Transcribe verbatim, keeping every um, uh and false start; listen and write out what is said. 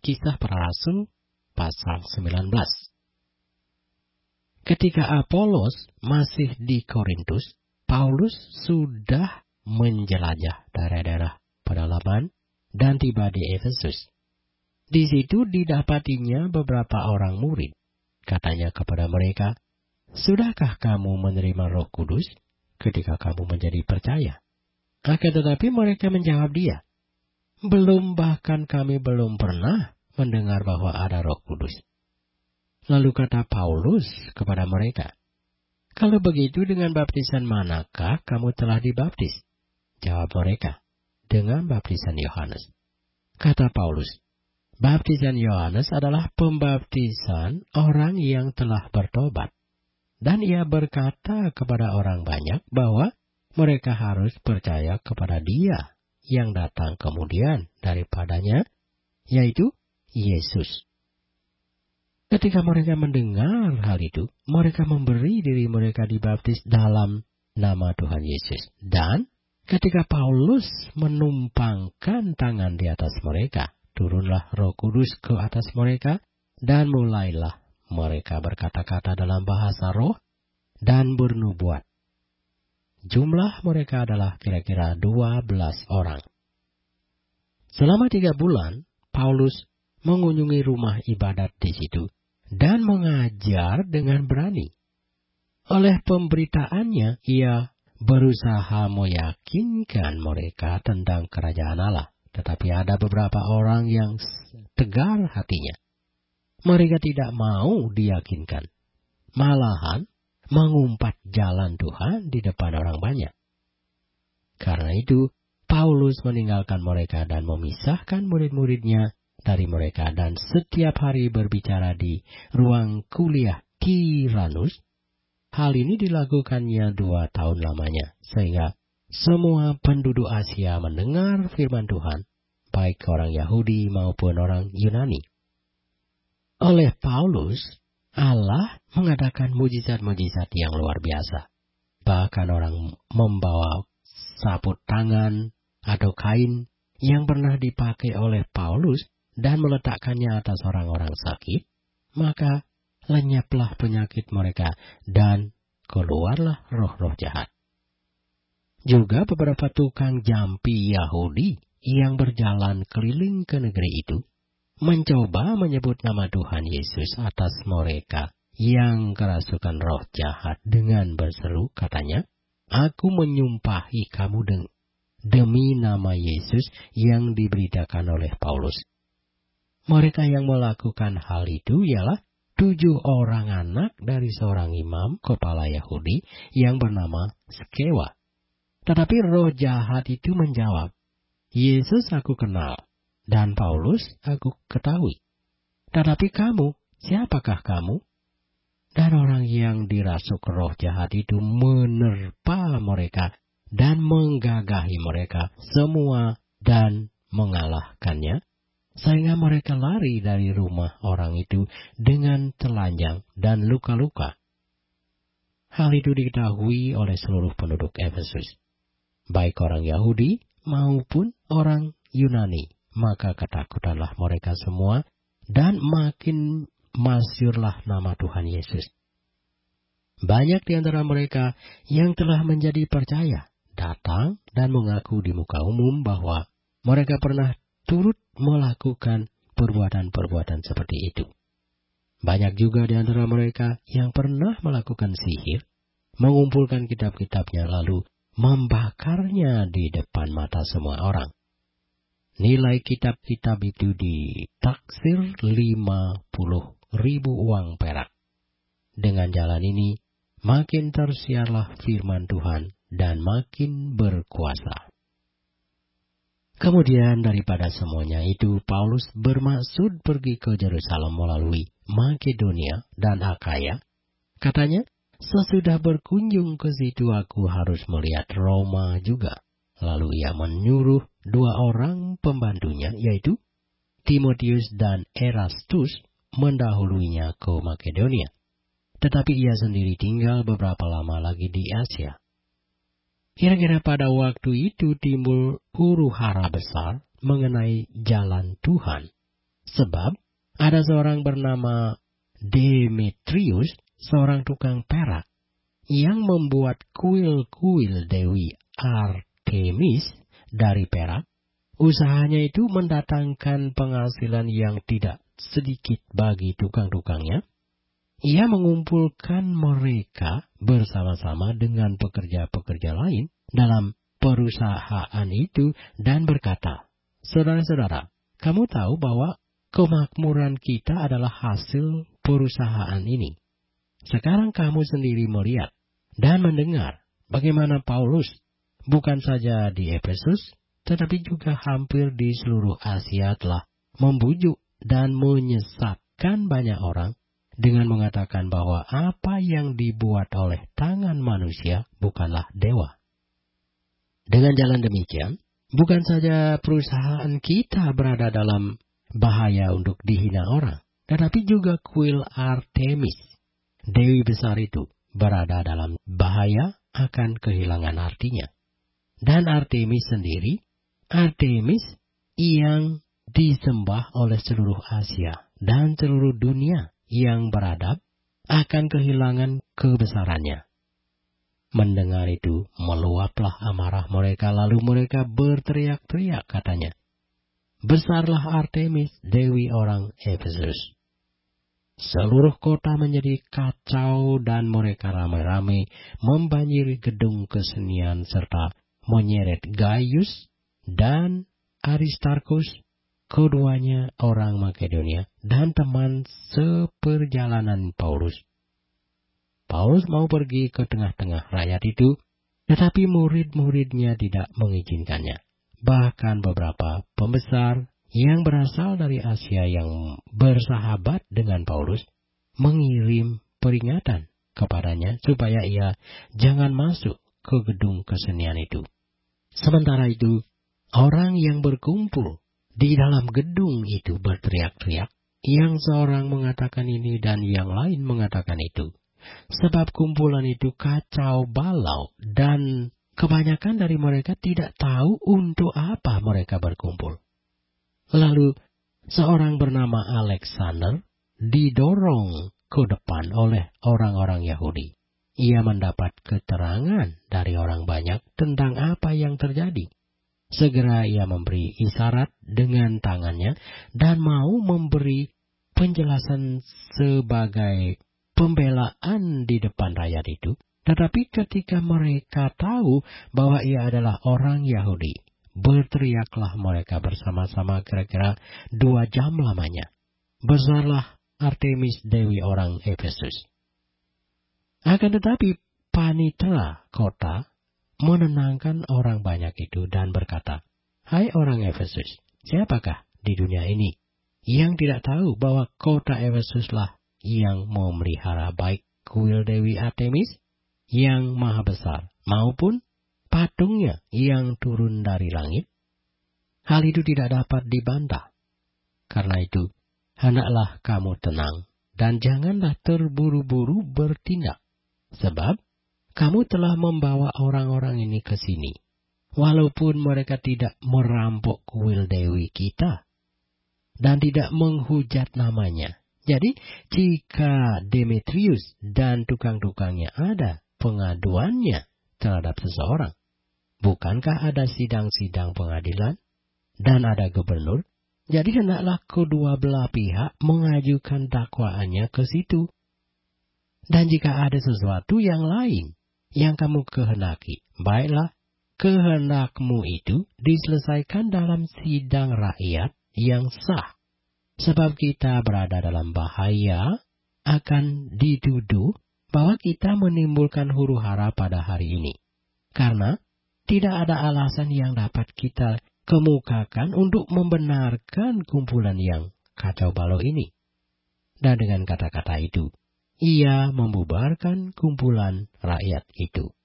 Kisah Para Rasul pasal sembilan belas. Ketika Apolos masih di Korintus, Paulus sudah menjelajah daerah-daerah pedalaman dan tiba di Efesus. Di situ didapatinya beberapa orang murid. Katanya kepada mereka, "Sudahkah kamu menerima Roh Kudus ketika kamu menjadi percaya?" Akan tetapi mereka menjawab dia, "Belum, bahkan kami belum pernah mendengar bahwa ada Roh Kudus." Lalu kata Paulus kepada mereka, "Kalau begitu dengan baptisan manakah kamu telah dibaptis?" Jawab mereka, "Dengan baptisan Yohanes." Kata Paulus, "Baptisan Yohanes adalah pembaptisan orang yang telah bertobat." Dan ia berkata kepada orang banyak bahwa mereka harus percaya kepada Dia yang datang kemudian daripadanya, yaitu Yesus. Ketika mereka mendengar hal itu, mereka memberi diri mereka dibaptis dalam nama Tuhan Yesus. Dan ketika Paulus menumpangkan tangan di atas mereka, turunlah Roh Kudus ke atas mereka, dan mulailah mereka berkata-kata dalam bahasa roh dan bernubuat. Jumlah mereka adalah kira-kira dua belas orang. Selama tiga bulan, Paulus mengunjungi rumah ibadat di situ dan mengajar dengan berani. Oleh pemberitaannya, ia berusaha meyakinkan mereka tentang kerajaan Allah. Tetapi ada beberapa orang yang tegar hatinya. Mereka tidak mau diyakinkan. Malahan mengumpat jalan Tuhan di depan orang banyak. Karena itu, Paulus meninggalkan mereka dan memisahkan murid-muridnya dari mereka, dan setiap hari berbicara di ruang kuliah Tiranus. Hal ini dilakukannya dua tahun lamanya, sehingga semua penduduk Asia mendengar firman Tuhan, baik orang Yahudi maupun orang Yunani. Oleh Paulus, Allah mengadakan mujizat-mujizat yang luar biasa. Bahkan orang membawa sabut tangan atau kain yang pernah dipakai oleh Paulus dan meletakkannya atas orang-orang sakit, maka lenyaplah penyakit mereka dan keluarlah roh-roh jahat. Juga beberapa tukang jampi Yahudi yang berjalan keliling ke negeri itu mencoba menyebut nama Tuhan Yesus atas mereka yang kerasukan roh jahat dengan berseru, katanya, "Aku menyumpahi kamu deng- demi nama Yesus yang diberitakan oleh Paulus." Mereka yang melakukan hal itu ialah tujuh orang anak dari seorang imam kepala Yahudi yang bernama Skewa. Tetapi roh jahat itu menjawab, "Yesus aku kenal, dan Paulus aku ketahui. Tetapi kamu, siapakah kamu?" Dan orang yang dirasuk roh jahat itu menerpa mereka dan menggagahi mereka semua dan mengalahkannya, sehingga mereka lari dari rumah orang itu dengan telanjang dan luka-luka. Hal itu diketahui oleh seluruh penduduk Efesus, baik orang Yahudi maupun orang Yunani. Maka ketakutanlah mereka semua, dan makin masyhurlah nama Tuhan Yesus. Banyak di antara mereka yang telah menjadi percaya datang dan mengaku di muka umum bahwa mereka pernah turut melakukan perbuatan-perbuatan seperti itu. Banyak juga di antara mereka yang pernah melakukan sihir, mengumpulkan kitab-kitabnya lalu membakarnya di depan mata semua orang. Nilai kitab-kitab itu ditaksir lima puluh ribu uang perak. Dengan jalan ini, makin tersiarlah firman Tuhan dan makin berkuasa. Kemudian daripada semuanya itu, Paulus bermaksud pergi ke Yerusalem melalui Makedonia dan Akaya. Katanya, sesudah berkunjung ke situ aku harus melihat Roma juga. Lalu ia menyuruh dua orang pembantunya, yaitu Timotius dan Erastus, mendahuluinya ke Makedonia. Tetapi ia sendiri tinggal beberapa lama lagi di Asia. Kira-kira pada waktu itu timbul huru-hara besar mengenai jalan Tuhan, Sebab ada seorang bernama Demetrius, seorang tukang perak, yang membuat kuil-kuil Dewi Artemis dari perak. Usahanya itu mendatangkan penghasilan yang tidak sedikit bagi tukang-tukangnya. Ia mengumpulkan mereka bersama-sama dengan pekerja-pekerja lain dalam perusahaan itu dan berkata, "Saudara-saudara, kamu tahu bahwa kemakmuran kita adalah hasil perusahaan ini. Sekarang kamu sendiri melihat dan mendengar bagaimana Paulus bukan saja di Efesus, tetapi juga hampir di seluruh Asia telah membujuk dan menyesatkan banyak orang dengan mengatakan bahwa apa yang dibuat oleh tangan manusia bukanlah dewa. Dengan jalan demikian, bukan saja perusahaan kita berada dalam bahaya untuk dihina orang, tetapi juga kuil Artemis, dewi besar itu, berada dalam bahaya akan kehilangan artinya. Dan Artemis sendiri, Artemis yang disembah oleh seluruh Asia dan seluruh dunia yang beradab akan kehilangan kebesarannya." Mendengar itu, meluaplah amarah mereka, lalu mereka berteriak-teriak, katanya, "Besarlah Artemis, dewi orang Efesus." Seluruh kota menjadi kacau dan mereka ramai-ramai membanjiri gedung kesenian serta menyeret Gaius dan Aristarkus, keduanya orang Makedonia dan teman seperjalanan Paulus. Paulus mau pergi ke tengah-tengah rakyat itu, tetapi murid-muridnya tidak mengizinkannya. Bahkan beberapa pembesar yang berasal dari Asia yang bersahabat dengan Paulus mengirim peringatan kepadanya supaya ia jangan masuk ke gedung kesenian itu. Sementara itu, orang yang berkumpul di dalam gedung itu berteriak-teriak, yang seorang mengatakan ini dan yang lain mengatakan itu. Sebab kumpulan itu kacau balau dan kebanyakan dari mereka tidak tahu untuk apa mereka berkumpul. Lalu seorang bernama Alexander didorong ke depan oleh orang-orang Yahudi. Ia mendapat keterangan dari orang banyak tentang apa yang terjadi. Segera ia memberi isyarat dengan tangannya dan mau memberi penjelasan sebagai pembelaan di depan rakyat itu. Tetapi ketika mereka tahu bahwa ia adalah orang Yahudi, berteriaklah mereka bersama-sama kira-kira dua jam lamanya, "Besarlah Artemis, dewi orang Efesus." Akan tetapi panitera kota menenangkan orang banyak itu dan berkata, "Hai orang Efesus, siapakah di dunia ini yang tidak tahu bahwa kota Efesuslah yang memelihara baik kuil Dewi Artemis yang maha besar maupun patungnya yang turun dari langit? Hal itu tidak dapat dibantah. Karena itu, hendaklah kamu tenang dan janganlah terburu-buru bertindak, sebab kamu telah membawa orang-orang ini ke sini, walaupun mereka tidak merampok kuil Dewi kita dan tidak menghujat namanya. Jadi, jika Demetrius dan tukang-tukangnya ada pengaduannya terhadap seseorang, bukankah ada sidang-sidang pengadilan dan ada gubernur? Jadi hendaklah kedua belah pihak mengajukan dakwaannya ke situ. Dan jika ada sesuatu yang lain yang kamu kehendaki, baiklah, kehendakmu itu diselesaikan dalam sidang rakyat yang sah. Sebab kita berada dalam bahaya akan dituduh bahwa kita menimbulkan huru-hara pada hari ini. Karena tidak ada alasan yang dapat kita kemukakan untuk membenarkan kumpulan yang kacau balau ini. Dan dengan kata-kata itu, ia membubarkan kumpulan rakyat itu.